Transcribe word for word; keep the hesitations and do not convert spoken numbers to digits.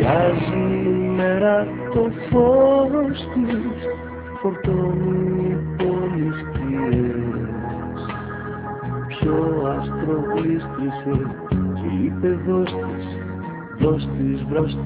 Αλλάζει η μέρα το φως της, φορτώνει πόλεις σκιές. Ποιο άστρο γλίστρισε, είπε δώσ' της, δώσ' της, βρώσ'